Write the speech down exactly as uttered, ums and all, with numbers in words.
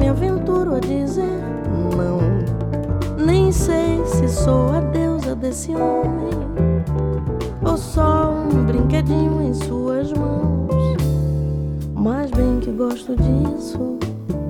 me aventuro a dizer não. Nem sei se sou a deusa desse homem ou só um brinquedinho em suas mãos. Mas bem que gosto disso,